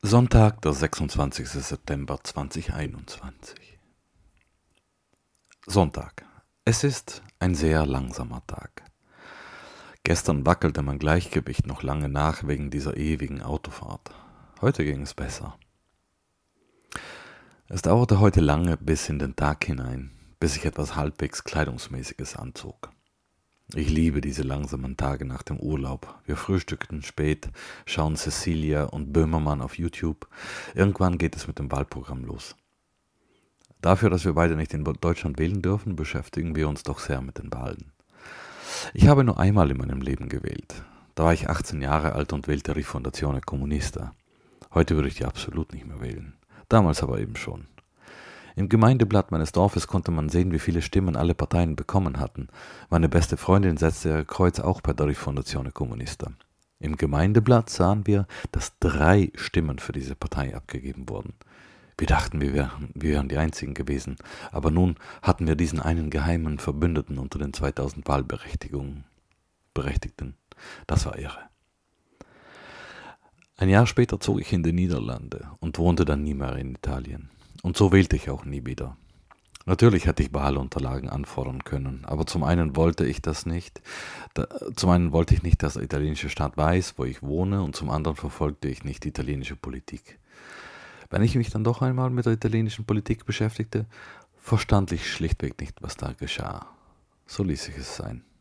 Sonntag, der 26. September 2021. Sonntag. Es ist ein sehr langsamer Tag. Gestern wackelte mein Gleichgewicht noch lange nach wegen dieser ewigen Autofahrt. Heute ging es besser. Es dauerte heute lange bis in den Tag hinein, bis ich etwas halbwegs Kleidungsmäßiges anzog. Ich liebe diese langsamen Tage nach dem Urlaub. Wir frühstückten spät, schauen Cecilia und Böhmermann auf YouTube. Irgendwann geht es mit dem Wahlprogramm los. Dafür, dass wir beide nicht in Deutschland wählen dürfen, beschäftigen wir uns doch sehr mit den Wahlen. Ich habe nur einmal in meinem Leben gewählt. Da war ich 18 Jahre alt und wählte Rifondazione Comunista. Heute würde ich die absolut nicht mehr wählen. Damals aber eben schon. Im Gemeindeblatt meines Dorfes konnte man sehen, wie viele Stimmen alle Parteien bekommen hatten. Meine beste Freundin setzte ihr Kreuz auch bei der Rifondazione Comunista. Im Gemeindeblatt sahen wir, dass 3 Stimmen für diese Partei abgegeben wurden. Wir dachten, wir wären die Einzigen gewesen, aber nun hatten wir diesen einen geheimen Verbündeten unter den 2000 Wahlberechtigten. Das war irre. Ein Jahr später zog ich in die Niederlande und wohnte dann nie mehr in Italien. Und so wählte ich auch nie wieder. Natürlich hätte ich Wahlunterlagen anfordern können, aber zum einen wollte ich nicht, dass der italienische Staat weiß, wo ich wohne, und zum anderen verfolgte ich nicht die italienische Politik. Wenn ich mich dann doch einmal mit der italienischen Politik beschäftigte, verstand ich schlichtweg nicht, was da geschah. So ließ ich es sein.